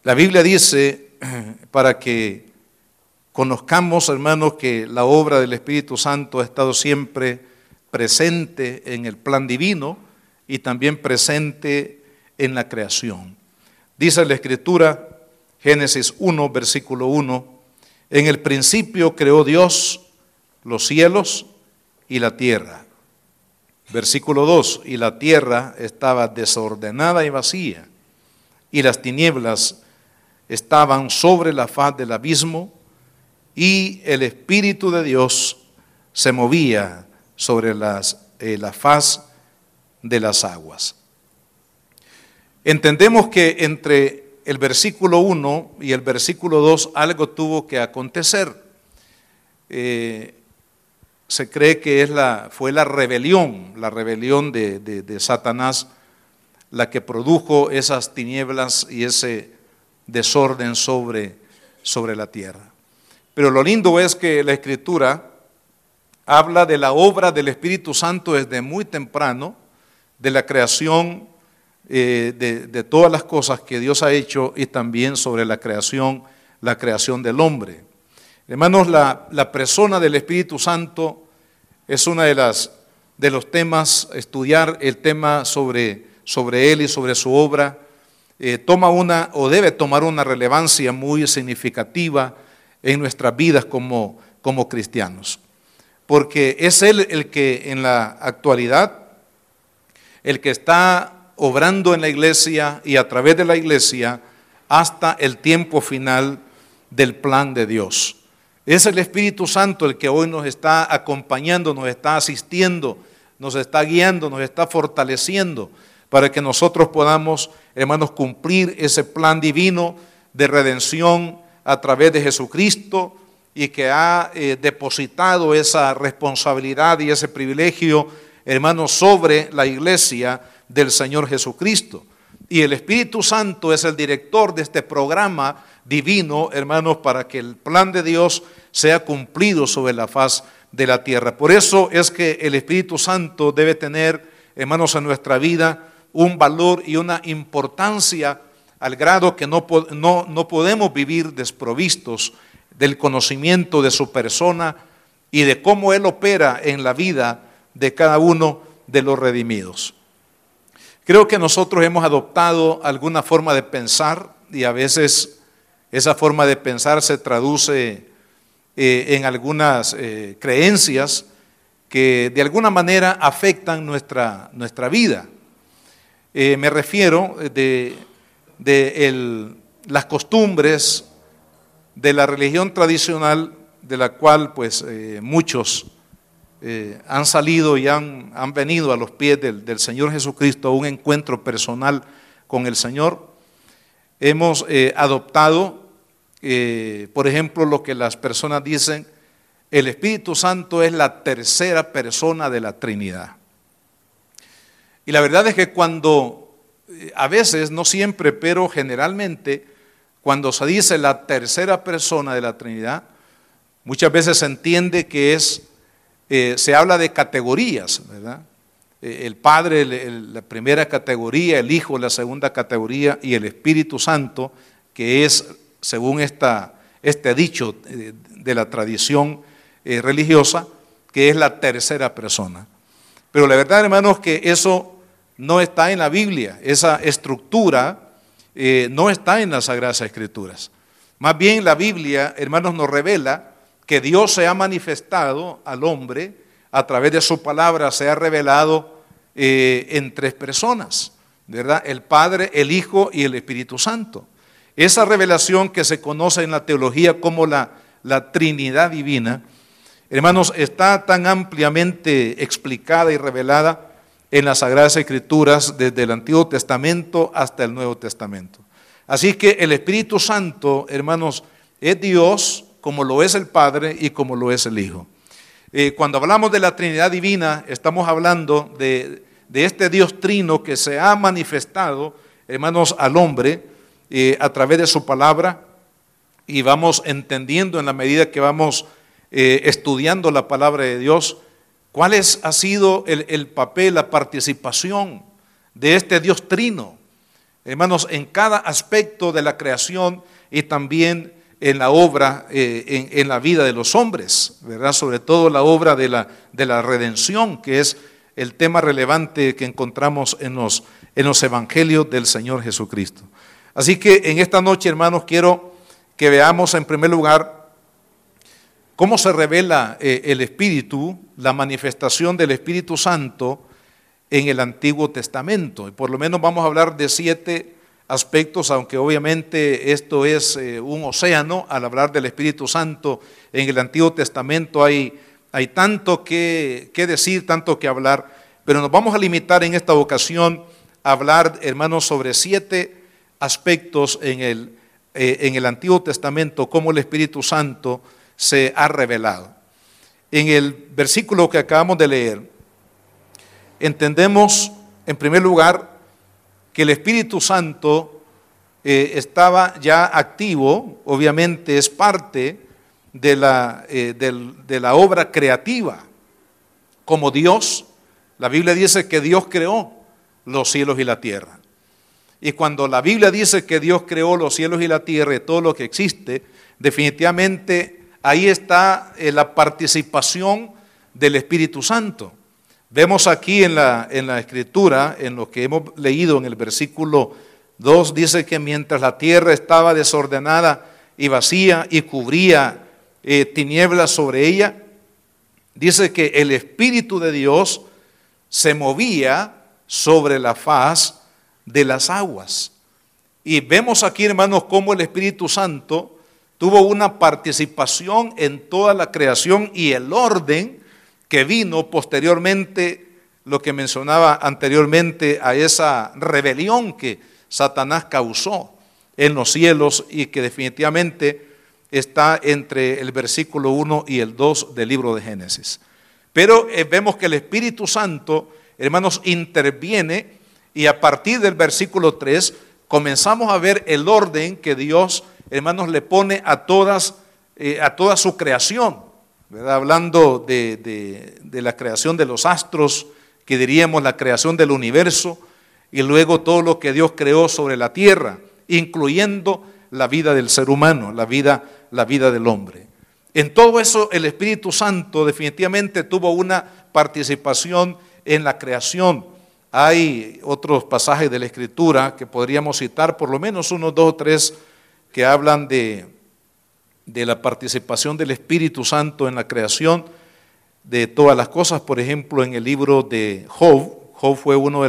La Biblia dice, para que conozcamos, hermanos, que la obra del Espíritu Santo ha estado siempre presente en el plan divino y también presente en la creación. Dice la Escritura, Génesis 1, versículo 1, en el principio creó Dios los cielos y la tierra. Versículo 2, y la tierra estaba desordenada y vacía, y las tinieblas estaban sobre la faz del abismo, y el Espíritu de Dios se movía sobre la faz de las aguas. Entendemos que entre el versículo 1 y el versículo 2 algo tuvo que acontecer. Se cree que fue la rebelión de Satanás la que produjo esas tinieblas y ese desorden sobre la tierra. Pero lo lindo es que la Escritura habla de la obra del Espíritu Santo desde muy temprano, de la creación de todas las cosas que Dios ha hecho y también sobre la creación del hombre. Hermanos, la persona del Espíritu Santo es una de los temas, estudiar el tema sobre él y sobre su obra, debe tomar una relevancia muy significativa en nuestras vidas como cristianos. Porque es Él el que en la actualidad, el que está obrando en la iglesia y a través de la iglesia hasta el tiempo final del plan de Dios. Es el Espíritu Santo el que hoy nos está acompañando, nos está asistiendo, nos está guiando, nos está fortaleciendo para que nosotros podamos, hermanos, cumplir ese plan divino de redención a través de Jesucristo y que ha depositado esa responsabilidad y ese privilegio, hermanos, sobre la iglesia del Señor Jesucristo. Y el Espíritu Santo es el director de este programa divino, hermanos, para que el plan de Dios sea cumplido sobre la faz de la tierra. Por eso es que el Espíritu Santo debe tener, hermanos, en nuestra vida un valor y una importancia al grado que no podemos vivir desprovistos del conocimiento de su persona y de cómo Él opera en la vida de cada uno de los redimidos. Creo que nosotros hemos adoptado alguna forma de pensar y a veces esa forma de pensar se traduce en algunas creencias que de alguna manera afectan nuestra vida. Me refiero de las costumbres de la religión tradicional, de la cual pues muchos han salido y han venido a los pies del Señor Jesucristo a un encuentro personal con el Señor. Hemos adoptado, por ejemplo, lo que las personas dicen, el Espíritu Santo es la tercera persona de la Trinidad. Y la verdad es que cuando, a veces, no siempre, pero generalmente, cuando se dice la tercera persona de la Trinidad, muchas veces se entiende que se habla de categorías, ¿verdad? El Padre, la primera categoría, el Hijo, la segunda categoría, y el Espíritu Santo, que es, según este dicho de la tradición religiosa, que es la tercera persona. Pero la verdad, hermanos, que eso no está en la Biblia, esa estructura no está en las Sagradas Escrituras. Más bien la Biblia, hermanos, nos revela que Dios se ha manifestado al hombre a través de su palabra, se ha revelado en tres personas, ¿verdad? El Padre, el Hijo y el Espíritu Santo. Esa revelación que se conoce en la teología como la Trinidad Divina, hermanos, está tan ampliamente explicada y revelada en las Sagradas Escrituras desde el Antiguo Testamento hasta el Nuevo Testamento. Así que el Espíritu Santo, hermanos, es Dios como lo es el Padre y como lo es el Hijo. Cuando hablamos de la Trinidad Divina, estamos hablando de este Dios trino que se ha manifestado, hermanos, al hombre a través de su palabra, y vamos entendiendo en la medida que vamos estudiando la palabra de Dios, cuál ha sido el papel, la participación de este Dios trino hermanos, en cada aspecto de la creación y también en la obra, en la vida de los hombres, ¿verdad? Sobre todo la obra de la redención, que es el tema relevante que encontramos en los evangelios del Señor Jesucristo. Así que en esta noche, hermanos, quiero que veamos en primer lugar cómo se revela el Espíritu, la manifestación del Espíritu Santo en el Antiguo Testamento. Y por lo menos vamos a hablar de 7 aspectos, aunque obviamente esto es un océano. Al hablar del Espíritu Santo en el Antiguo Testamento hay tanto que decir, tanto que hablar, pero nos vamos a limitar en esta ocasión a hablar, hermanos, sobre 7 aspectos en el Antiguo Testamento, cómo el Espíritu Santo se ha revelado. En el versículo que acabamos de leer, entendemos en primer lugar que el Espíritu Santo estaba ya activo, obviamente es parte de la obra creativa. Como Dios, la Biblia dice que Dios creó los cielos y la tierra. Y cuando la Biblia dice que Dios creó los cielos y la tierra y todo lo que existe, definitivamente ahí está la participación del Espíritu Santo. Vemos aquí en la Escritura, en lo que hemos leído en el versículo 2, dice que mientras la tierra estaba desordenada y vacía y cubría tinieblas sobre ella, dice que el Espíritu de Dios se movía sobre la faz de las aguas. Y vemos aquí, hermanos, cómo el Espíritu Santo tuvo una participación en toda la creación y el orden que vino posteriormente, lo que mencionaba anteriormente, a esa rebelión que Satanás causó en los cielos y que definitivamente está entre el versículo 1 y el 2 del libro de Génesis. Pero vemos que el Espíritu Santo, hermanos, interviene y a partir del versículo 3 comenzamos a ver el orden que Dios, hermanos, le pone a toda su creación. ¿Verdad? Hablando de la creación de los astros, que diríamos la creación del universo, y luego todo lo que Dios creó sobre la tierra, incluyendo la vida del ser humano, la vida del hombre. En todo eso el Espíritu Santo definitivamente tuvo una participación en la creación. Hay otros pasajes de la Escritura que podríamos citar, por lo menos unos 2 o 3, que hablan de la participación del Espíritu Santo en la creación de todas las cosas. Por ejemplo, en el libro de Job, Job fue uno de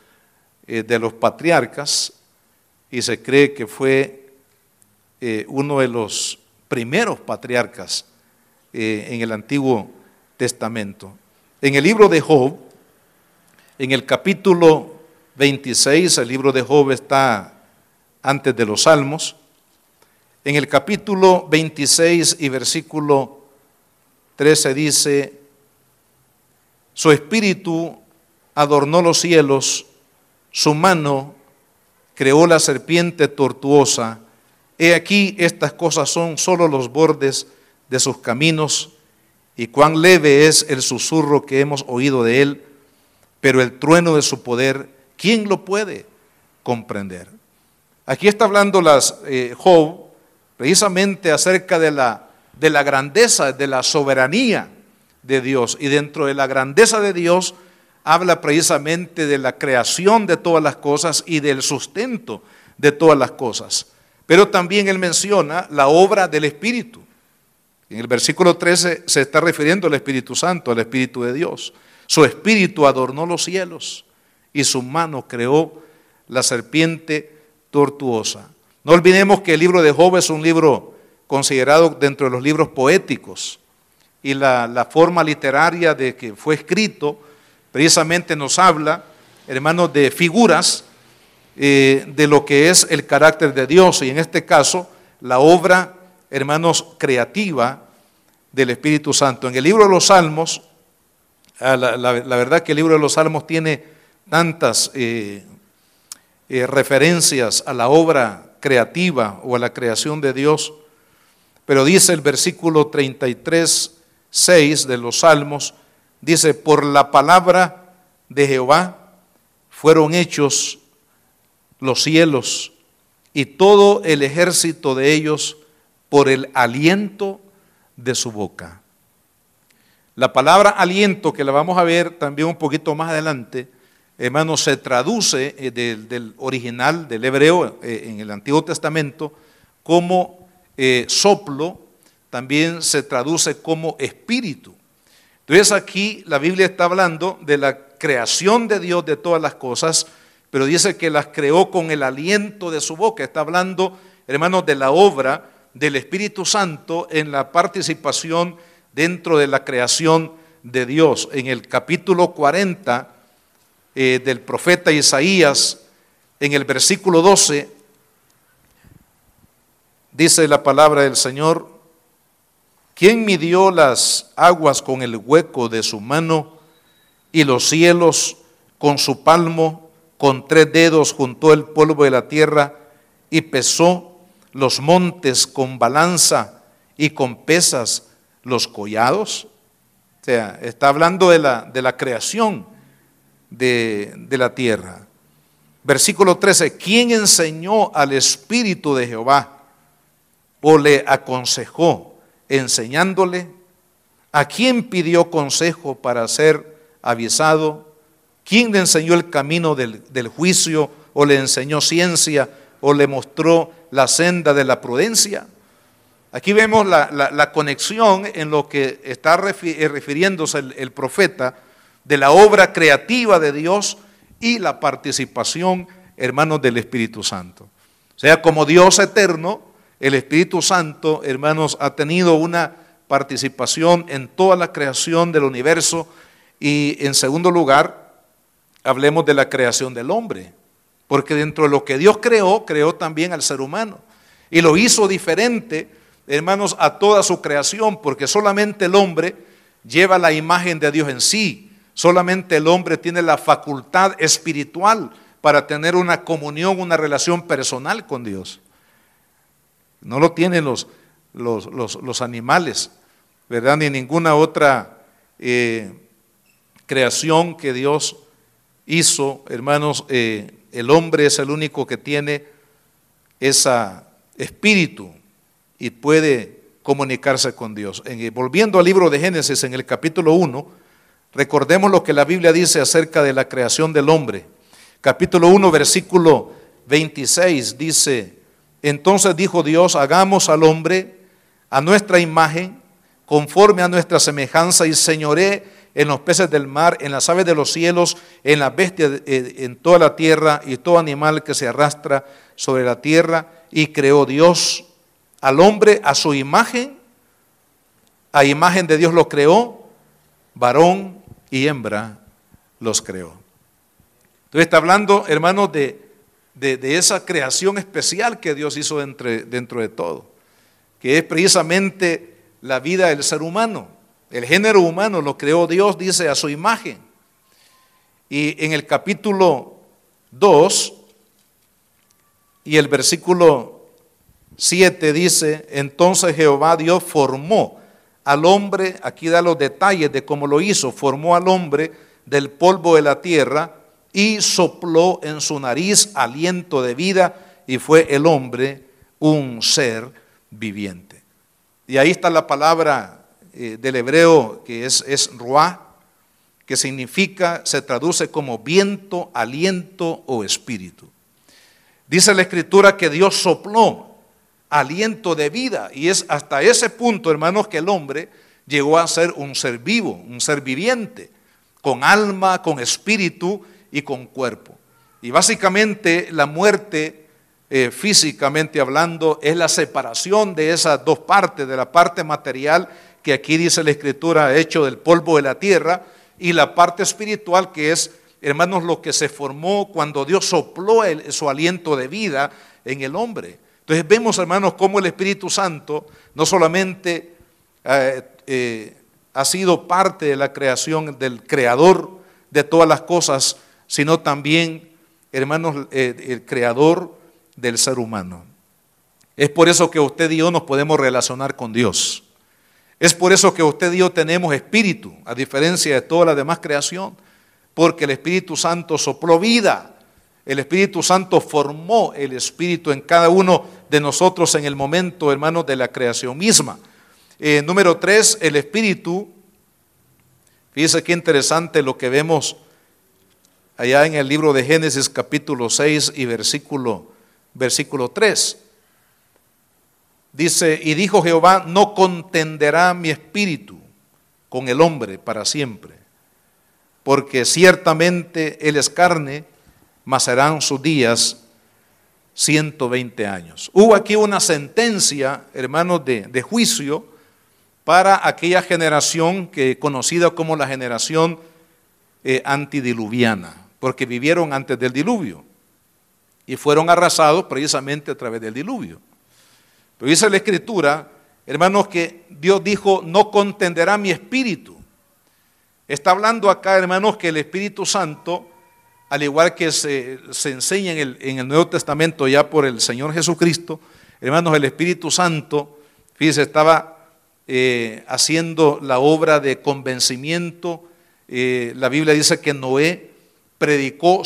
los patriarcas y se cree que fue uno de los primeros patriarcas en el Antiguo Testamento. En el libro de Job, en el capítulo 26, el libro de Job está antes de los Salmos. En el capítulo 26 y versículo 13 dice: su espíritu adornó los cielos, su mano creó la serpiente tortuosa. He aquí, estas cosas son solo los bordes de sus caminos, y cuán leve es el susurro que hemos oído de él, pero el trueno de su poder, ¿quién lo puede comprender? Aquí está hablando Job precisamente acerca de la grandeza, de la soberanía de Dios. Y dentro de la grandeza de Dios habla precisamente de la creación de todas las cosas y del sustento de todas las cosas. Pero también él menciona la obra del Espíritu. En el versículo 13 se está refiriendo al Espíritu Santo, al Espíritu de Dios. Su espíritu adornó los cielos y su mano creó la serpiente tortuosa. No olvidemos que el libro de Job es un libro considerado dentro de los libros poéticos, y la forma literaria de que fue escrito precisamente nos habla, hermanos, de figuras de lo que es el carácter de Dios, y en este caso la obra, hermanos, creativa del Espíritu Santo. En el libro de los Salmos, la verdad que el libro de los Salmos tiene tantas referencias a la obra creativa o a la creación de Dios, pero dice el versículo 33:6 de los Salmos, dice: por la palabra de Jehová fueron hechos los cielos y todo el ejército de ellos por el aliento de su boca. La palabra aliento, que la vamos a ver también un poquito más adelante, hermanos, se traduce del original, del hebreo, en el Antiguo Testamento, como soplo, también se traduce como espíritu. Entonces aquí la Biblia está hablando de la creación de Dios de todas las cosas, pero dice que las creó con el aliento de su boca. Está hablando, hermanos, de la obra del Espíritu Santo en la participación dentro de la creación de Dios. En el capítulo 40 del profeta Isaías, en el versículo 12, dice la palabra del Señor: ¿quién midió las aguas con el hueco de su mano y los cielos con su palmo? Con 3 dedos juntó el polvo de la tierra y pesó los montes con balanza y con pesas los collados. O sea, está hablando de la creación de la tierra. Versículo 13: ¿quién enseñó al Espíritu de Jehová o le aconsejó enseñándole? ¿A quién pidió consejo para ser avisado? ¿Quién le enseñó el camino del juicio o le enseñó ciencia o le mostró la senda de la prudencia? Aquí vemos la conexión en lo que está refiriéndose el profeta de la obra creativa de Dios y la participación, hermanos, del Espíritu Santo. O sea, como Dios eterno, el Espíritu Santo, hermanos, ha tenido una participación en toda la creación del universo. Y en segundo lugar, hablemos de la creación del hombre, porque dentro de lo que Dios creó, creó también al ser humano y lo hizo diferente, hermanos, a toda su creación, porque solamente el hombre lleva la imagen de Dios en sí, solamente el hombre tiene la facultad espiritual para tener una comunión, una relación personal con Dios. No lo tienen los animales, ¿verdad? Ni ninguna otra creación que Dios hizo, hermanos. El hombre es el único que tiene ese espíritu y puede comunicarse con Dios. Volviendo al libro de Génesis, en el capítulo 1, recordemos lo que la Biblia dice acerca de la creación del hombre. Capítulo 1, versículo 26 dice: entonces dijo Dios, hagamos al hombre a nuestra imagen, conforme a nuestra semejanza, y señoree en los peces del mar, en las aves de los cielos, en las bestias, en toda la tierra y todo animal que se arrastra sobre la tierra. Y creó Dios al hombre a su imagen, a imagen de Dios lo creó, varón y hembra los creó. Entonces está hablando, hermanos, de esa creación especial que Dios hizo dentro de todo, que es precisamente la vida del ser humano. El género humano lo creó Dios, dice, a su imagen. Y en el capítulo 2 y el versículo 7 dice: entonces Jehová Dios formó al hombre, aquí da los detalles de cómo lo hizo, formó al hombre del polvo de la tierra y sopló en su nariz aliento de vida, y fue el hombre un ser viviente. Y ahí está la palabra del hebreo que es ruah, que significa, se traduce como viento, aliento o espíritu. Dice la Escritura que Dios sopló aliento de vida, y es hasta ese punto, hermanos, que el hombre llegó a ser un ser vivo, un ser viviente, con alma, con espíritu y con cuerpo. Y básicamente la muerte, físicamente hablando, es la separación de esas dos partes, de la parte material, que aquí dice la Escritura, hecho del polvo de la tierra, y la parte espiritual, que es, hermanos, lo que se formó cuando Dios sopló su aliento de vida en el hombre. Entonces vemos, hermanos, cómo el Espíritu Santo no solamente ha sido parte de la creación del creador de todas las cosas, sino también, hermanos, el creador del ser humano. Es por eso que usted y yo nos podemos relacionar con Dios. Es por eso que usted y yo tenemos espíritu, a diferencia de toda la demás creación, porque el Espíritu Santo sopló vida El Espíritu Santo formó el Espíritu en cada uno de nosotros en el momento, hermanos, de la creación misma. Número 3, el Espíritu. Fíjese qué interesante lo que vemos allá en el libro de Génesis capítulo 6 y versículo 3. Dice, y dijo Jehová, no contenderá mi espíritu con el hombre para siempre, porque ciertamente él es carne, mas serán sus días 120 años. Hubo aquí una sentencia, hermanos, de juicio para aquella generación conocida como la generación antidiluviana, porque vivieron antes del diluvio y fueron arrasados precisamente a través del diluvio. Pero dice la Escritura, hermanos, que Dios dijo, no contenderá mi espíritu. Está hablando acá, hermanos, que el Espíritu Santo, al igual que se enseña en el Nuevo Testamento ya por el Señor Jesucristo, hermanos, el Espíritu Santo, fíjense, estaba haciendo la obra de convencimiento. La Biblia dice que Noé predicó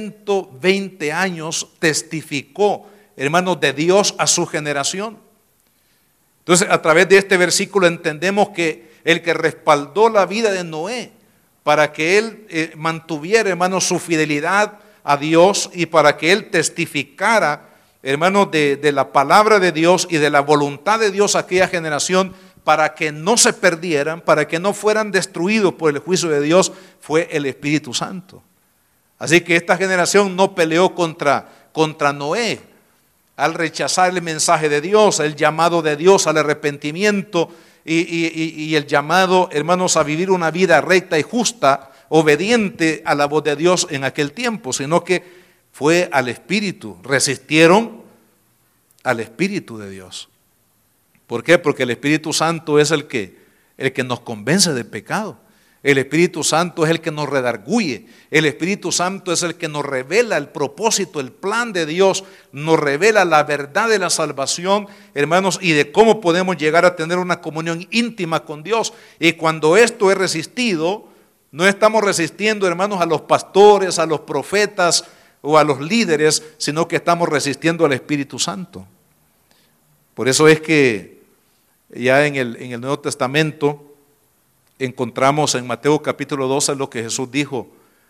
120 años, testificó, hermanos, de Dios a su generación. Entonces, a través de este versículo entendemos que el que respaldó la vida de Noé para que él mantuviera, hermanos, su fidelidad a Dios y para que él testificara, hermanos, de la palabra de Dios y de la voluntad de Dios a aquella generación, para que no se perdieran, para que no fueran destruidos por el juicio de Dios, fue el Espíritu Santo. Así que esta generación no peleó contra Noé al rechazar el mensaje de Dios, el llamado de Dios al arrepentimiento y el llamado, hermanos, a vivir una vida recta y justa, obediente a la voz de Dios en aquel tiempo, sino que fue al Espíritu, resistieron al Espíritu de Dios. ¿Por qué? Porque el Espíritu Santo es el que nos convence de pecado. El Espíritu Santo es el que nos redarguye. El Espíritu Santo es el que nos revela el propósito, el plan de Dios. Nos revela la verdad de la salvación, hermanos, y de cómo podemos llegar a tener una comunión íntima con Dios. Y cuando esto es resistido, no estamos resistiendo, hermanos, a los pastores, a los profetas o a los líderes, sino que estamos resistiendo al Espíritu Santo. Por eso es que ya en el Nuevo Testamento encontramos en Mateo capítulo 12 lo que Jesús dijo,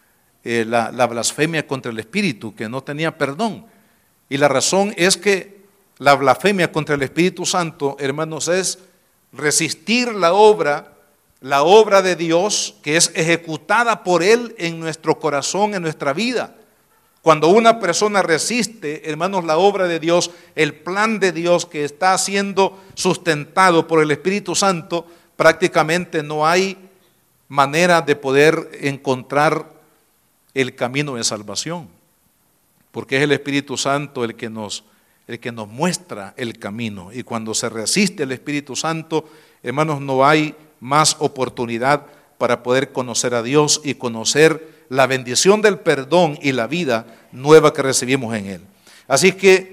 la blasfemia contra el Espíritu, que no tenía perdón. Y la razón es que la blasfemia contra el Espíritu Santo, hermanos, es resistir la obra de Dios que es ejecutada por Él en nuestro corazón, en nuestra vida. Cuando una persona resiste, hermanos, la obra de Dios, el plan de Dios que está siendo sustentado por el Espíritu Santo, prácticamente no hay manera de poder encontrar el camino de salvación, porque es el Espíritu Santo el que nos muestra el camino. Y cuando se resiste el Espíritu Santo, hermanos, no hay más oportunidad para poder conocer a Dios y conocer la bendición del perdón y la vida nueva que recibimos en Él. Así que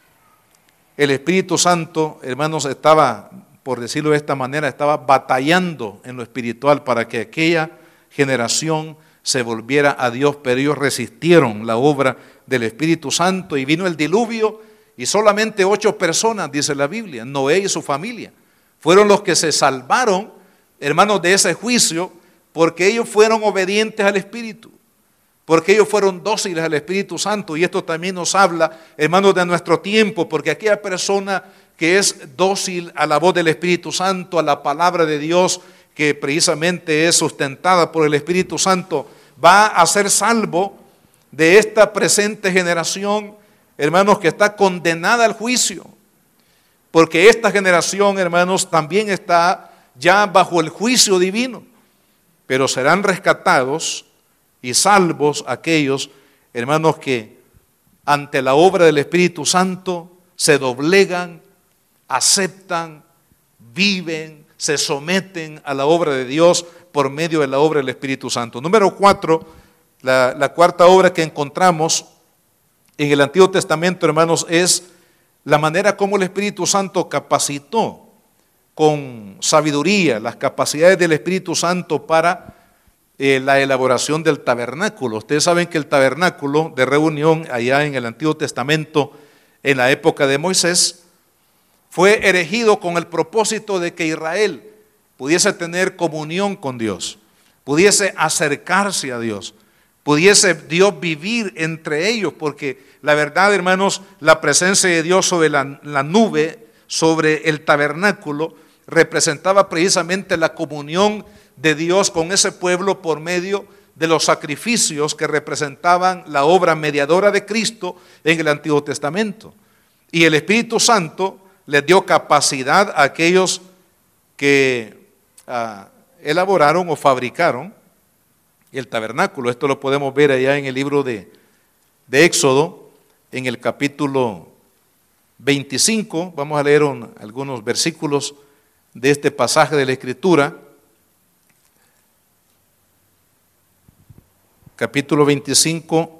el Espíritu Santo, hermanos, estaba, por decirlo de esta manera, estaba batallando en lo espiritual para que aquella generación se volviera a Dios, pero ellos resistieron la obra del Espíritu Santo y vino el diluvio y solamente 8 personas, dice la Biblia, Noé y su familia, fueron los que se salvaron, hermanos, de ese juicio, porque ellos fueron obedientes al Espíritu, porque ellos fueron dóciles al Espíritu Santo. Y esto también nos habla, hermanos, de nuestro tiempo, porque aquella persona que es dócil a la voz del Espíritu Santo, a la palabra de Dios, que precisamente es sustentada por el Espíritu Santo, va a ser salvo de esta presente generación, hermanos, que está condenada al juicio. Porque esta generación, hermanos, también está ya bajo el juicio divino. Pero serán rescatados y salvos aquellos, hermanos, que ante la obra del Espíritu Santo se doblegan, aceptan, viven, se someten a la obra de Dios por medio de la obra del Espíritu Santo. Número 4, la cuarta obra que encontramos en el Antiguo Testamento, hermanos, es la manera como el Espíritu Santo capacitó con sabiduría las capacidades del Espíritu Santo para la elaboración del tabernáculo. Ustedes saben que el tabernáculo de reunión allá en el Antiguo Testamento, en la época de Moisés, fue erigido con el propósito de que Israel pudiese tener comunión con Dios, pudiese acercarse a Dios, pudiese Dios vivir entre ellos, porque la verdad, hermanos, la presencia de Dios sobre la nube, sobre el tabernáculo, representaba precisamente la comunión de Dios con ese pueblo por medio de los sacrificios que representaban la obra mediadora de Cristo en el Antiguo Testamento. Y el Espíritu Santo les dio capacidad a aquellos que elaboraron o fabricaron el tabernáculo. Esto lo podemos ver allá en el libro de Éxodo, en el capítulo 25. Vamos a leer algunos versículos de este pasaje de la Escritura. Capítulo 25,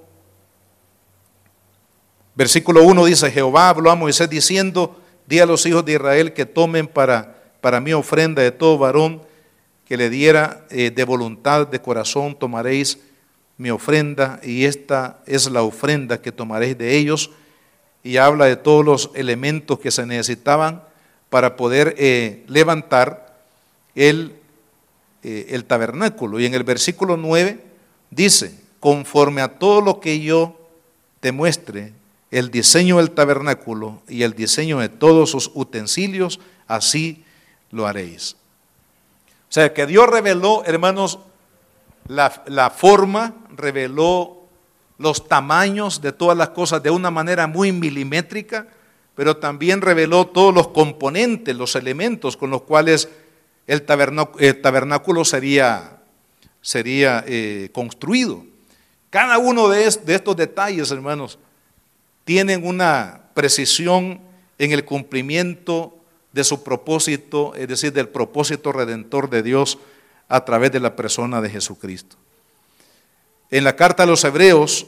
versículo 1 dice: Jehová habló a Moisés diciendo: di a los hijos de Israel que tomen para mí ofrenda de todo varón que le diera de voluntad de corazón, tomaréis mi ofrenda, y esta es la ofrenda que tomaréis de ellos. Y habla de todos los elementos que se necesitaban para poder levantar el tabernáculo. Y en el versículo 9 dice: conforme a todo lo que yo te muestre, el diseño del tabernáculo y el diseño de todos sus utensilios, así lo haréis. O sea que Dios reveló, hermanos, la forma, reveló los tamaños de todas las cosas de una manera muy milimétrica, pero también reveló todos los componentes, los elementos con los cuales el tabernáculo sería construido. Cada uno de estos detalles, hermanos, tienen una precisión en el cumplimiento de su propósito, es decir, del propósito redentor de Dios a través de la persona de Jesucristo. En la carta a los Hebreos,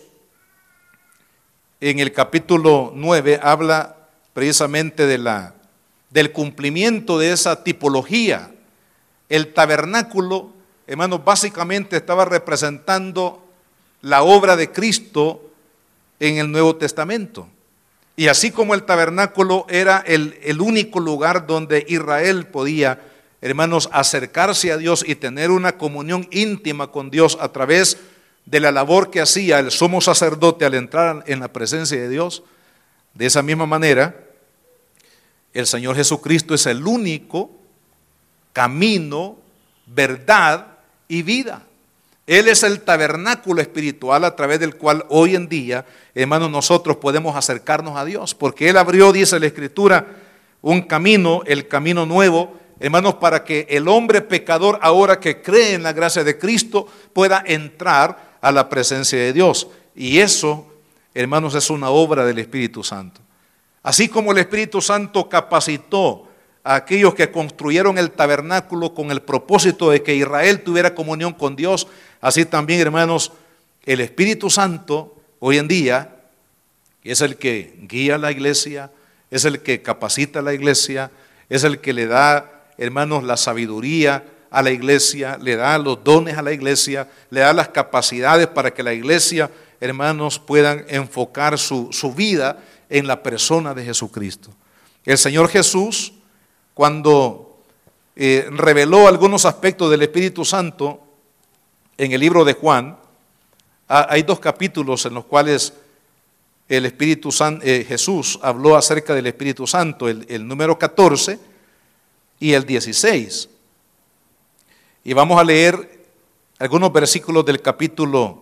en el capítulo 9, habla precisamente del cumplimiento de esa tipología. El tabernáculo, hermanos, básicamente estaba representando la obra de Cristo en el Nuevo Testamento. Y así como el tabernáculo era el único lugar donde Israel podía, hermanos, acercarse a Dios y tener una comunión íntima con Dios a través de la labor que hacía el sumo sacerdote al entrar en la presencia de Dios, de esa misma manera, el Señor Jesucristo es el único camino, verdad y vida. Él es el tabernáculo espiritual a través del cual hoy en día, hermanos, nosotros podemos acercarnos a Dios, porque Él abrió, dice la Escritura, un camino, el camino nuevo, hermanos, para que el hombre pecador, ahora que cree en la gracia de Cristo, pueda entrar a la presencia de Dios. Y eso, hermanos, es una obra del Espíritu Santo. Así como el Espíritu Santo capacitó a aquellos que construyeron el tabernáculo con el propósito de que Israel tuviera comunión con Dios, así también, hermanos, el Espíritu Santo hoy en día es el que guía a la iglesia, es el que capacita a la iglesia, es el que le da, hermanos, la sabiduría a la iglesia, le da los dones a la iglesia, le da las capacidades para que la iglesia, hermanos, puedan enfocar su vida en la persona de Jesucristo. El Señor Jesús, cuando reveló algunos aspectos del Espíritu Santo en el libro de Juan, hay dos capítulos en los cuales el Espíritu Santo, Jesús habló acerca del Espíritu Santo, el número 14 y el 16. Y vamos a leer algunos versículos del capítulo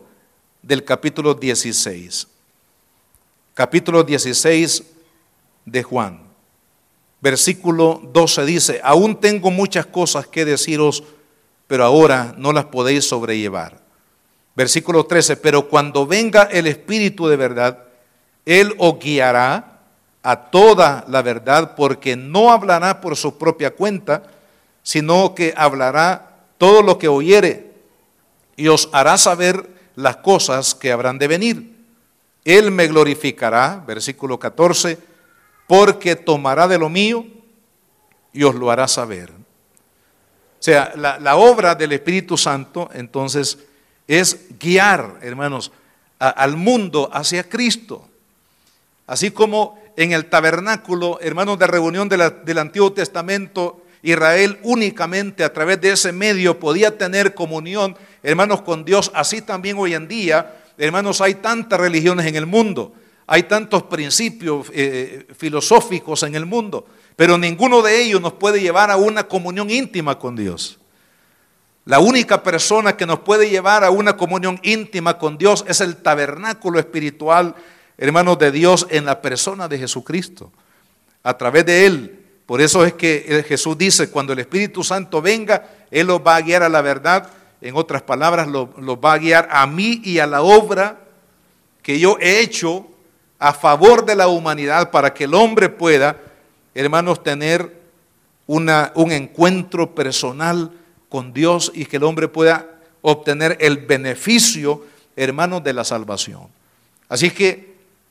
16. Capítulo 16 de Juan. Versículo 12 dice: aún tengo muchas cosas que deciros, pero ahora no las podéis sobrellevar. Versículo 13: pero cuando venga el Espíritu de verdad, Él os guiará a toda la verdad, porque no hablará por su propia cuenta, sino que hablará todo lo que oyere, y os hará saber las cosas que habrán de venir. Él me glorificará, versículo 14, porque tomará de lo mío y os lo hará saber. O sea, la obra del Espíritu Santo, entonces, es guiar, hermanos, al mundo hacia Cristo. Así como en el tabernáculo, hermanos, de reunión del Antiguo Testamento, Israel únicamente a través de ese medio podía tener comunión, hermanos, con Dios. Así también hoy en día, hermanos, hay tantas religiones en el mundo, hay tantos principios filosóficos en el mundo, pero ninguno de ellos nos puede llevar a una comunión íntima con Dios. La única persona que nos puede llevar a una comunión íntima con Dios es el tabernáculo espiritual, hermanos, de Dios en la persona de Jesucristo. A través de Él. Por eso es que Jesús dice, cuando el Espíritu Santo venga, Él los va a guiar a la verdad. En otras palabras, los va a guiar a mí y a la obra que yo he hecho a favor de la humanidad para que el hombre pueda, hermanos, tener un encuentro personal con Dios y que el hombre pueda obtener el beneficio, hermanos, de la salvación. Así que,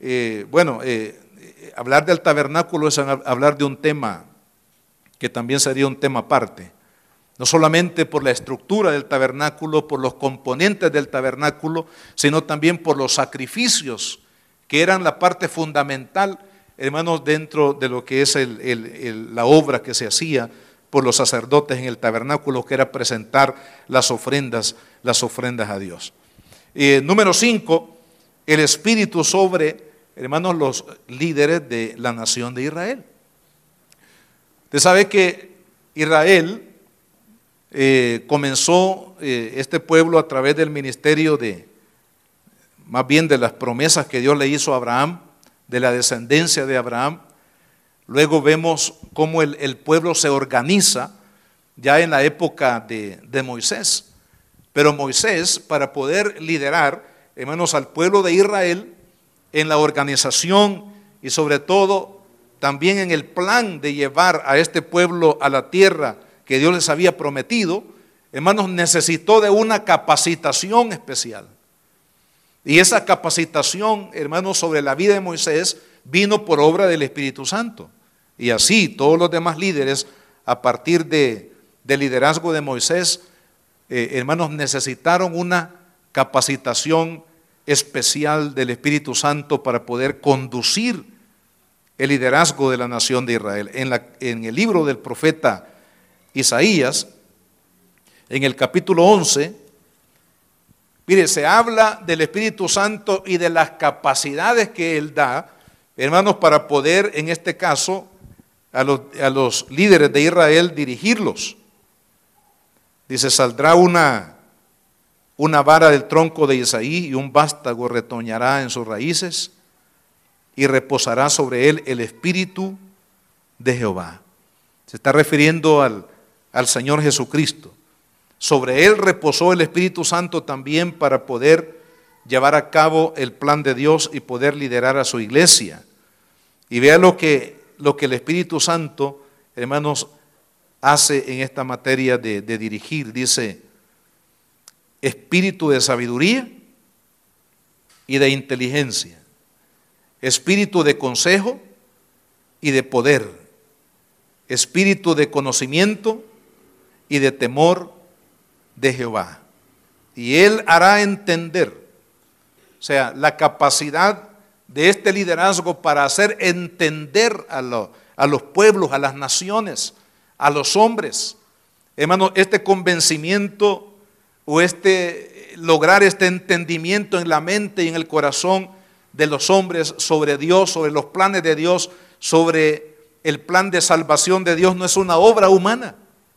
hablar del tabernáculo es hablar de un tema que también sería un tema aparte. No solamente por la estructura del tabernáculo, por los componentes del tabernáculo, sino también por los sacrificios que eran la parte fundamental, hermanos, dentro de lo que es la obra que se hacía por los sacerdotes en el tabernáculo, que era presentar las ofrendas a Dios. Número 5, el Espíritu sobre, hermanos, los líderes de la nación de Israel. Usted sabe que Israel comenzó este pueblo a través del ministerio más bien de las promesas que Dios le hizo a Abraham, de la descendencia de Abraham. Luego vemos cómo el pueblo se organiza ya en la época de Moisés. Pero Moisés, para poder liderar, hermanos, al pueblo de Israel en la organización y sobre todo también en el plan de llevar a este pueblo a la tierra que Dios les había prometido, hermanos, necesitó de una capacitación especial. Y esa capacitación, hermanos, sobre la vida de Moisés vino por obra del Espíritu Santo. Y así todos los demás líderes, a partir del liderazgo de Moisés, hermanos, necesitaron una capacitación especial del Espíritu Santo para poder conducir el liderazgo de la nación de Israel. En el libro del profeta Isaías, en el capítulo 11, mire, se habla del Espíritu Santo y de las capacidades que Él da, hermanos, para poder, en este caso, a los líderes de Israel dirigirlos. Dice, saldrá una vara del tronco de Isaí y un vástago retoñará en sus raíces y reposará sobre él el Espíritu de Jehová. Se está refiriendo al Señor Jesucristo. Sobre él reposó el Espíritu Santo también para poder llevar a cabo el plan de Dios y poder liderar a su iglesia. Y vea lo que el Espíritu Santo, hermanos, hace en esta materia de dirigir. Dice, espíritu de sabiduría y de inteligencia, espíritu de consejo y de poder, espíritu de conocimiento y de temor de Jehová. Y Él hará entender, o sea, la capacidad de este liderazgo para hacer entender a los pueblos, a las naciones, a los hombres, hermanos, este convencimiento o lograr este entendimiento en la mente y en el corazón de los hombres sobre Dios, sobre los planes de Dios, sobre el plan de salvación de Dios, no es una obra humana.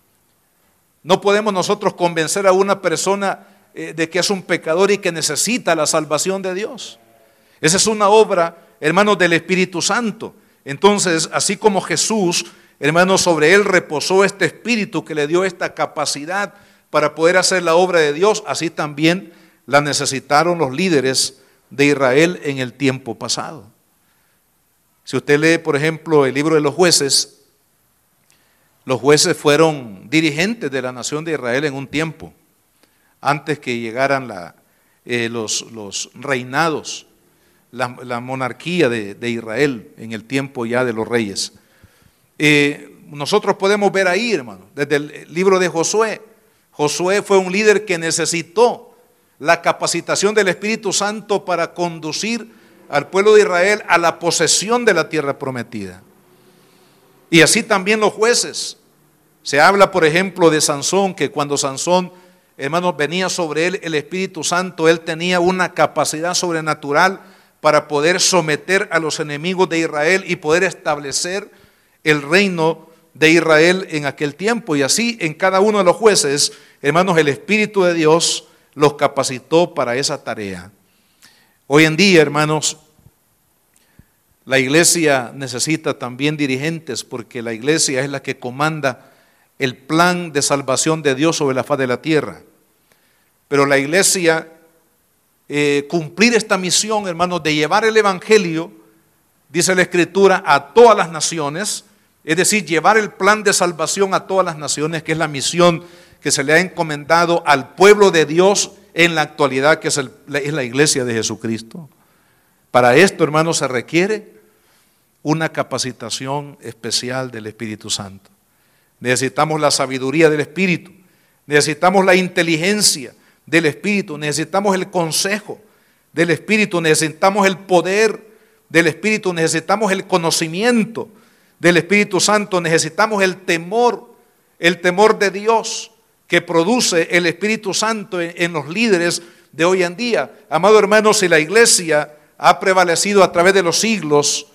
No podemos nosotros convencer a una persona de que es un pecador y que necesita la salvación de Dios. Esa es una obra, hermanos, del Espíritu Santo. Entonces, así como Jesús, hermanos, sobre él reposó este Espíritu que le dio esta capacidad para poder hacer la obra de Dios, así también la necesitaron los líderes de Israel en el tiempo pasado. Si usted lee, por ejemplo, el libro de los jueces fueron dirigentes de la nación de Israel en un tiempo, antes que llegaran los reinados, la monarquía de Israel en el tiempo ya de los reyes. nosotros podemos ver ahí, hermano, desde el libro de Josué. Josué fue un líder que necesitó la capacitación del Espíritu Santo para conducir al pueblo de Israel a la posesión de la tierra prometida. Y así también los jueces. Se habla, por ejemplo, de Sansón, que cuando Sansón, hermanos, venía sobre él el Espíritu Santo, él tenía una capacidad sobrenatural para poder someter a los enemigos de Israel y poder establecer el reino de Israel en aquel tiempo. Y así en cada uno de los jueces, hermanos, el Espíritu de Dios los capacitó para esa tarea. Hoy en día, hermanos, la iglesia necesita también dirigentes, porque la iglesia es la que comanda el plan de salvación de Dios sobre la faz de la tierra. Pero la iglesia, cumplir esta misión, hermanos, de llevar el evangelio, dice la Escritura, a todas las naciones, es decir, llevar el plan de salvación a todas las naciones, que es la misión que se le ha encomendado al pueblo de Dios en la actualidad, que es la iglesia de Jesucristo. Para esto, hermanos, se requiere una capacitación especial del Espíritu Santo. Necesitamos la sabiduría del Espíritu, necesitamos la inteligencia del Espíritu, necesitamos el consejo del Espíritu, necesitamos el poder del Espíritu, necesitamos el conocimiento del Espíritu Santo, necesitamos el temor de Dios que produce el Espíritu Santo en los líderes de hoy en día. Amado hermano, si la iglesia ha prevalecido a través de los siglos,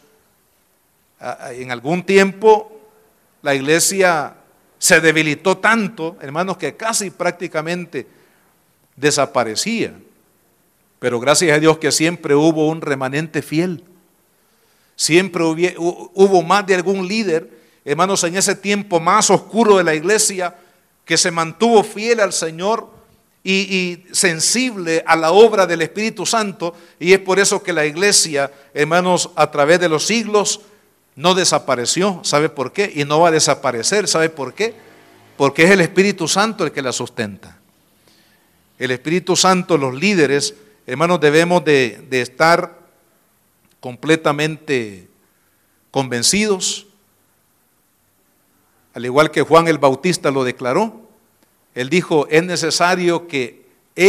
en algún tiempo la iglesia se debilitó tanto, hermanos, que casi prácticamente desaparecía. Pero gracias a Dios que siempre hubo un remanente fiel. Siempre hubo más de algún líder, hermanos, en ese tiempo más oscuro de la iglesia, que se mantuvo fiel al Señor y sensible a la obra del Espíritu Santo. Y es por eso que la iglesia, hermanos, a través de los siglos no desapareció. ¿Sabe por qué? Y no va a desaparecer. ¿Sabe por qué? Porque es el Espíritu Santo el que la sustenta. El Espíritu Santo, los líderes, hermanos, debemos de estar completamente convencidos, al igual que Juan el Bautista lo declaró. Él dijo, es necesario que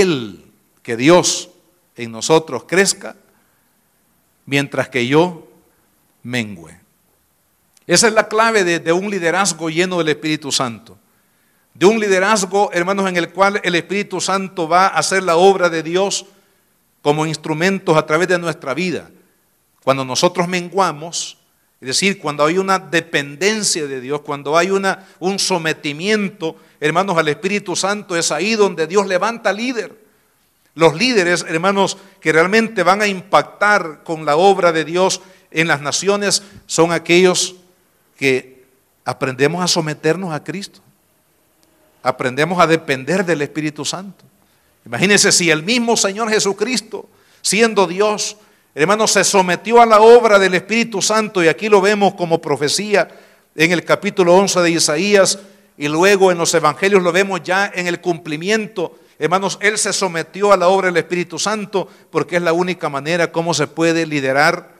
Dios en nosotros crezca, mientras que yo mengüe. Esa es la clave de un liderazgo lleno del Espíritu Santo. De un liderazgo, hermanos, en el cual el Espíritu Santo va a hacer la obra de Dios como instrumentos a través de nuestra vida. Cuando nosotros menguamos, es decir, cuando hay una dependencia de Dios, cuando hay un sometimiento, hermanos, al Espíritu Santo, es ahí donde Dios levanta líder. Los líderes, hermanos, que realmente van a impactar con la obra de Dios en las naciones, son aquellos que aprendemos a someternos a Cristo. Aprendemos a depender del Espíritu Santo. Imagínense si el mismo Señor Jesucristo, siendo Dios, hermanos, se sometió a la obra del Espíritu Santo, y aquí lo vemos como profecía en el capítulo 11 de Isaías, y luego en los evangelios lo vemos ya en el cumplimiento. Hermanos, Él se sometió a la obra del Espíritu Santo porque es la única manera como se puede liderar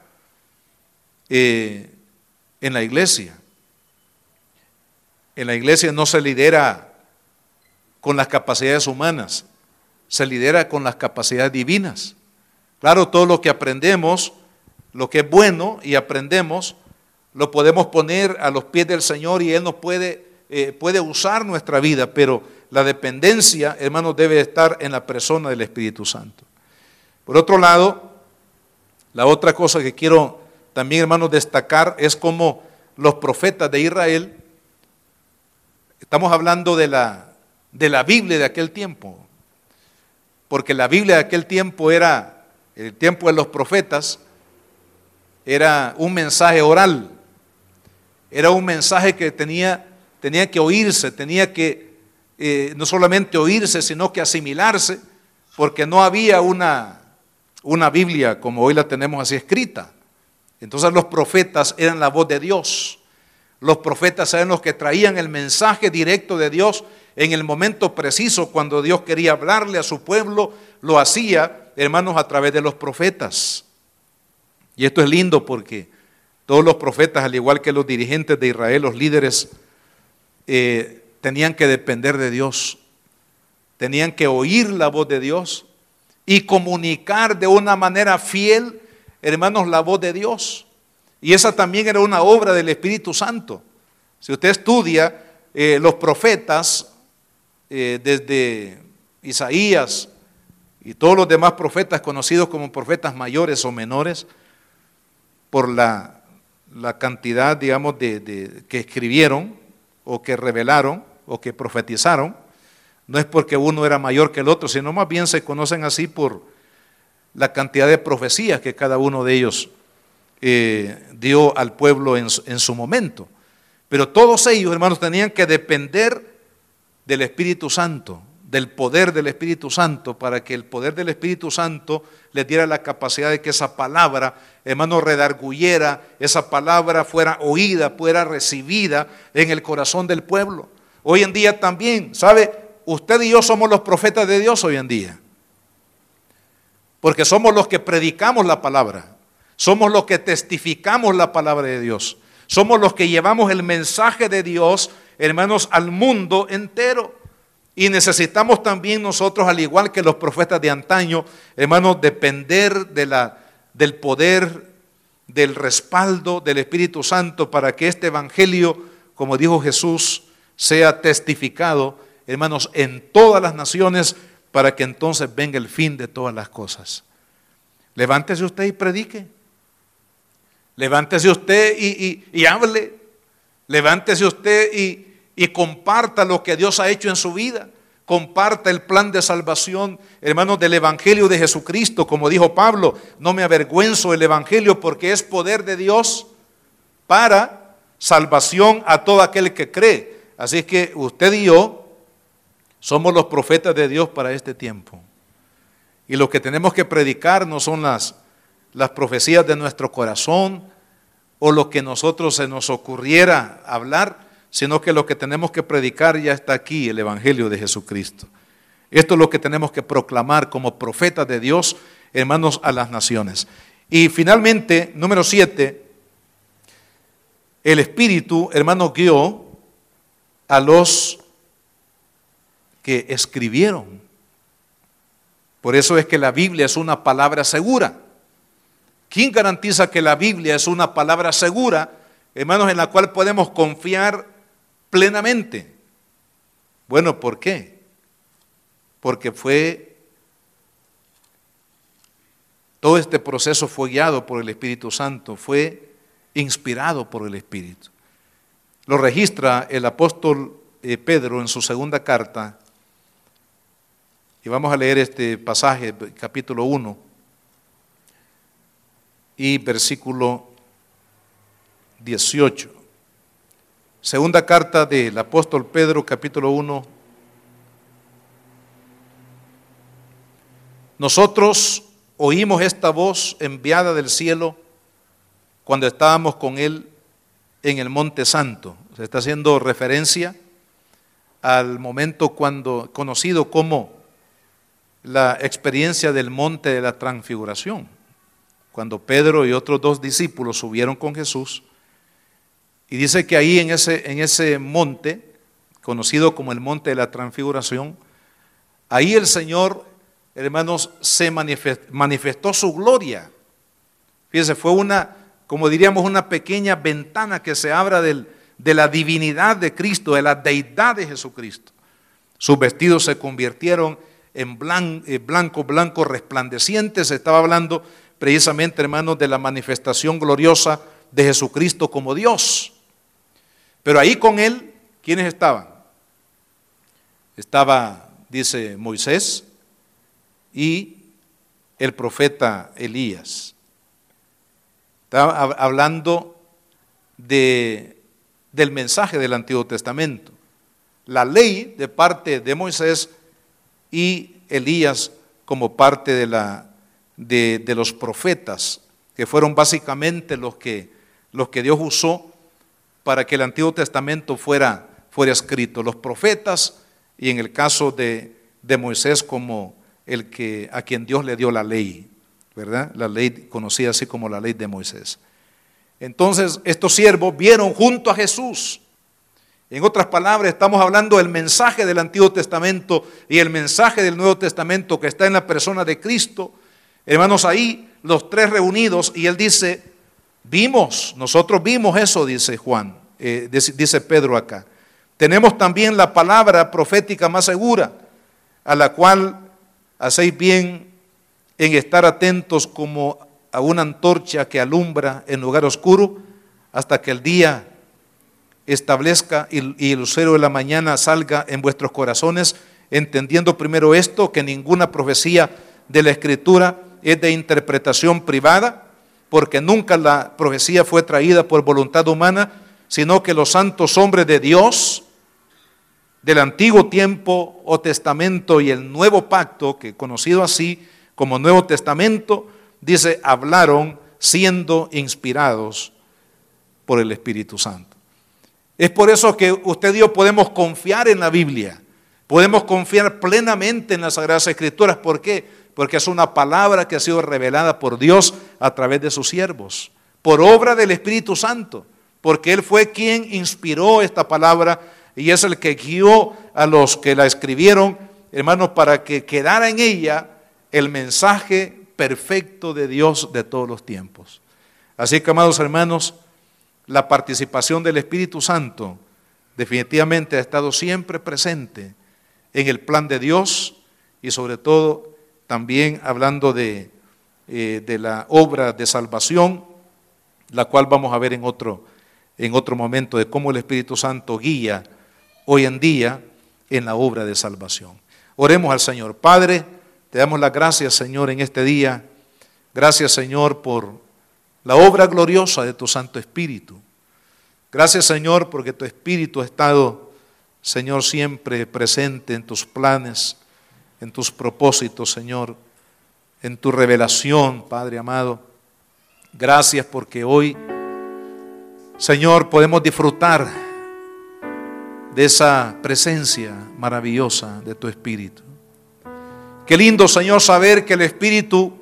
en la iglesia. En la iglesia no se lidera con las capacidades humanas, se lidera con las capacidades divinas. Claro, todo lo que aprendemos, lo que es bueno y aprendemos, lo podemos poner a los pies del Señor y Él nos puede usar nuestra vida, pero la dependencia, hermanos, debe estar en la persona del Espíritu Santo. Por otro lado, la otra cosa que quiero también, hermanos, destacar es cómo los profetas de Israel, estamos hablando de la Biblia de aquel tiempo, porque la Biblia de aquel tiempo era, el tiempo de los profetas, era un mensaje oral, era un mensaje que tenía que oírse, tenía que no solamente oírse, sino que asimilarse, porque no había una Biblia como hoy la tenemos así escrita. Entonces los profetas eran la voz de Dios. Los profetas eran los que traían el mensaje directo de Dios en el momento preciso. Cuando Dios quería hablarle a su pueblo, lo hacía, hermanos, a través de los profetas. Y esto es lindo porque Todos los profetas, al igual que los dirigentes de Israel, los líderes, tenían que depender de Dios, tenían que oír la voz de Dios y comunicar de una manera fiel, hermanos, la voz de Dios. Y esa también era una obra del Espíritu Santo. Si usted estudia los profetas, desde Isaías y todos los demás profetas conocidos como profetas mayores o menores, por la cantidad, digamos, que escribieron o que revelaron o que profetizaron, no es porque uno era mayor que el otro, sino más bien se conocen así por la cantidad de profecías que cada uno de ellos dio al pueblo en su momento. Pero todos ellos, hermanos, tenían que depender del Espíritu Santo, del poder del Espíritu Santo, para que el poder del Espíritu Santo les diera la capacidad de que esa palabra, hermano, redarguyera, esa palabra fuera oída, fuera recibida en el corazón del pueblo. Hoy en día también, ¿sabe? Usted y yo somos los profetas de Dios hoy en día, porque somos los que predicamos la palabra, somos los que testificamos la palabra de Dios, somos los que llevamos el mensaje de Dios, hermanos, al mundo entero. Y necesitamos también nosotros, al igual que los profetas de antaño, hermanos, depender del poder, del respaldo del Espíritu Santo para que este evangelio, como dijo Jesús, sea testificado, hermanos, en todas las naciones, para que entonces venga el fin de todas las cosas. Levántese usted y predique. Levántese usted y hable. Levántese usted y comparta lo que Dios ha hecho en su vida. Comparta el plan de salvación, hermanos, del evangelio de Jesucristo. Como dijo Pablo, no me avergüenzo del evangelio porque es poder de Dios para salvación a todo aquel que cree. Así es que usted y yo somos los profetas de Dios para este tiempo. Y lo que tenemos que predicar no son las profecías de nuestro corazón o lo que nosotros se nos ocurriera hablar, sino que lo que tenemos que predicar ya está aquí, el evangelio de Jesucristo. Esto es lo que tenemos que proclamar como profetas de Dios, hermanos, a las naciones. Y finalmente, número 7, el Espíritu, hermanos, guió a los que escribieron. Por eso es que la Biblia es una palabra segura. ¿Quién garantiza que la Biblia es una palabra segura, hermanos, en la cual podemos confiar plenamente? Bueno, ¿por qué? Porque todo este proceso fue guiado por el Espíritu Santo, fue inspirado por el Espíritu. Lo registra el apóstol Pedro en su segunda carta, y vamos a leer este pasaje, capítulo 1 y versículo 18. Segunda carta del apóstol Pedro, capítulo 1. Nosotros oímos esta voz enviada del cielo cuando estábamos con él en el Monte Santo. Se está haciendo referencia al momento conocido como la experiencia del monte de la transfiguración, cuando Pedro y otros 2 discípulos subieron con Jesús. Y dice que ahí en ese monte, conocido como el monte de la transfiguración, ahí el Señor, hermanos, se manifestó su gloria. Fíjense, fue como diríamos, una pequeña ventana que se abra de la divinidad de Cristo, de la deidad de Jesucristo. Sus vestidos se convirtieron en blanco resplandeciente. Se estaba hablando precisamente, hermanos, de la manifestación gloriosa de Jesucristo como Dios. Pero ahí con él, ¿quiénes estaban? Estaba, dice, Moisés y el profeta Elías. Estaba hablando del mensaje del Antiguo Testamento, la ley de parte de Moisés y Elías como parte de los profetas, que fueron básicamente los que Dios usó para que el Antiguo Testamento fuera escrito. Los profetas, y en el caso de Moisés como a quien Dios le dio la ley, ¿verdad? La ley conocida así como la ley de Moisés. Entonces estos siervos vieron junto a Jesús. En otras palabras, estamos hablando del mensaje del Antiguo Testamento y el mensaje del Nuevo Testamento que está en la persona de Cristo. Hermanos, ahí los tres reunidos, y él dice, nosotros vimos eso, dice Juan, dice Pedro acá. Tenemos también la palabra profética más segura, a la cual hacéis bien en estar atentos como a una antorcha que alumbra en lugar oscuro, hasta que el día establezca y el lucero de la mañana salga en vuestros corazones, entendiendo primero esto, que ninguna profecía de la Escritura es de interpretación privada, porque nunca la profecía fue traída por voluntad humana, sino que los santos hombres de Dios del antiguo tiempo o testamento y el nuevo pacto, que conocido así como Nuevo Testamento, dice, hablaron siendo inspirados por el Espíritu Santo. Es por eso que usted y yo podemos confiar en la Biblia, podemos confiar plenamente en las Sagradas Escrituras. ¿Por qué? Porque es una palabra que ha sido revelada por Dios a través de sus siervos, por obra del Espíritu Santo, porque Él fue quien inspiró esta palabra y es el que guió a los que la escribieron, hermanos, para que quedara en ella el mensaje perfecto de Dios de todos los tiempos. Así que, amados hermanos, la participación del Espíritu Santo definitivamente ha estado siempre presente en el plan de Dios y sobre todo también hablando de la obra de salvación, la cual vamos a ver en otro momento, de cómo el Espíritu Santo guía hoy en día en la obra de salvación. Oremos al Señor. Padre, te damos las gracias, Señor, en este día. Gracias, Señor, por la obra gloriosa de tu Santo Espíritu. Gracias, Señor, porque tu Espíritu ha estado, Señor, siempre presente en tus planes, en tus propósitos, Señor, en tu revelación, Padre amado. Gracias porque hoy, Señor, podemos disfrutar de esa presencia maravillosa de tu Espíritu. Qué lindo, Señor, saber que el Espíritu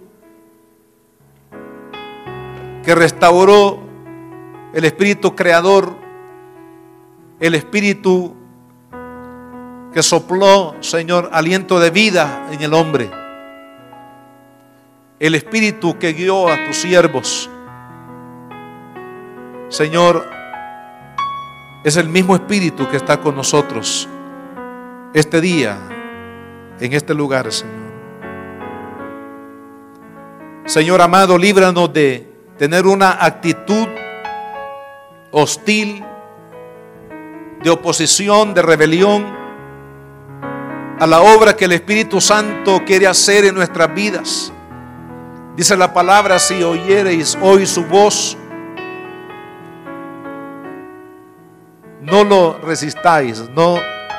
que restauró, el Espíritu creador, el Espíritu que sopló, Señor, aliento de vida en el hombre, el Espíritu que guió a tus siervos, Señor, es el mismo Espíritu que está con nosotros este día, en este lugar, Señor. Señor amado, líbranos de tener una actitud hostil, de oposición, de rebelión a la obra que el Espíritu Santo quiere hacer en nuestras vidas. Dice la palabra, si oyereis hoy su voz, no lo resistáis, no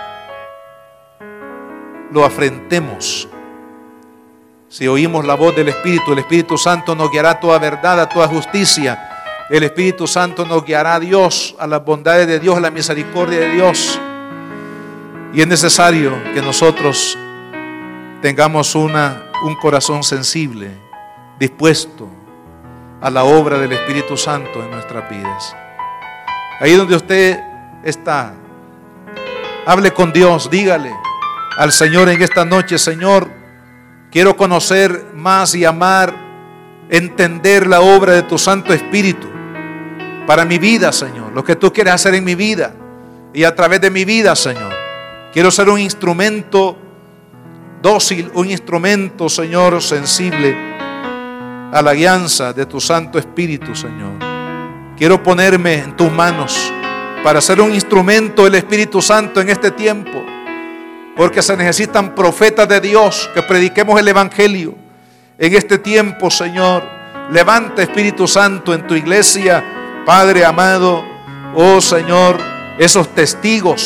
lo afrentemos. Si oímos la voz del Espíritu, el Espíritu Santo nos guiará a toda verdad, a toda justicia. El Espíritu Santo nos guiará a Dios, a las bondades de Dios, a la misericordia de Dios. Y es necesario que nosotros tengamos un corazón sensible, dispuesto a la obra del Espíritu Santo en nuestras vidas. Ahí donde usted está, hable con Dios, dígale al Señor en esta noche: Señor, quiero conocer más y amar, entender la obra de tu Santo Espíritu para mi vida, Señor, lo que tú quieres hacer en mi vida y a través de mi vida, Señor. Quiero ser un instrumento dócil, un instrumento, Señor, sensible a la guianza de tu Santo Espíritu, Señor. Quiero ponerme en tus manos para ser un instrumento del Espíritu Santo en este tiempo, porque se necesitan profetas de Dios que prediquemos el Evangelio en este tiempo, Señor. Levanta, Espíritu Santo, en tu iglesia, Padre amado, oh Señor, esos testigos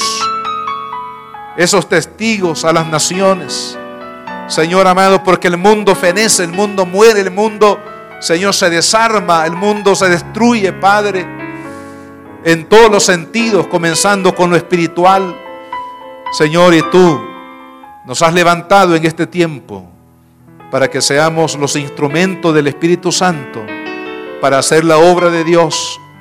a las naciones, Señor amado, porque el mundo fenece, el mundo muere, el mundo, Señor, se desarma, el mundo se destruye, Padre, en todos los sentidos, comenzando con lo espiritual, Señor, y tú nos has levantado en este tiempo para que seamos los instrumentos del Espíritu Santo para hacer la obra de Dios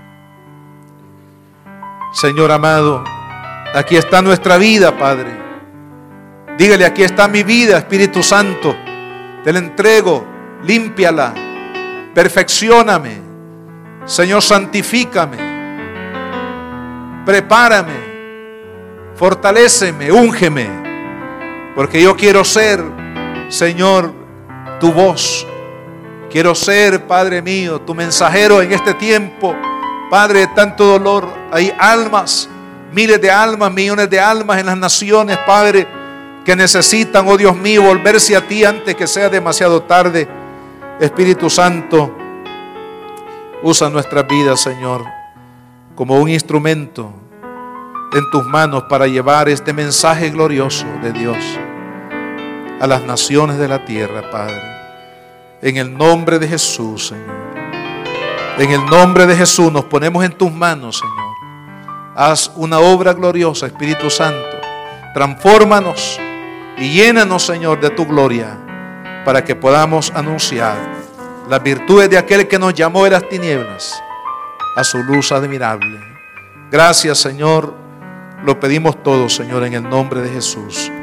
Señor amado, aquí está nuestra vida, Padre. Dígale: aquí está mi vida, Espíritu Santo. Te la entrego, límpiala, perfeccióname. Señor, santifícame, prepárame, fortaléceme, úngeme, porque yo quiero ser, Señor, tu voz. Quiero ser, Padre mío, tu mensajero en este tiempo, Padre, de tanto dolor. Hay almas, miles de almas, millones de almas en las naciones, Padre, que necesitan, oh Dios mío, volverse a ti antes que sea demasiado tarde. Espíritu Santo, usa nuestras vidas, Señor, como un instrumento en tus manos para llevar este mensaje glorioso de Dios a las naciones de la tierra, Padre. En el nombre de Jesús, Señor. En el nombre de Jesús nos ponemos en tus manos, Señor. Haz una obra gloriosa, Espíritu Santo. Transfórmanos y llénanos, Señor, de tu gloria, para que podamos anunciar las virtudes de aquel que nos llamó de las tinieblas a su luz admirable. Gracias, Señor. Lo pedimos todo, Señor, en el nombre de Jesús.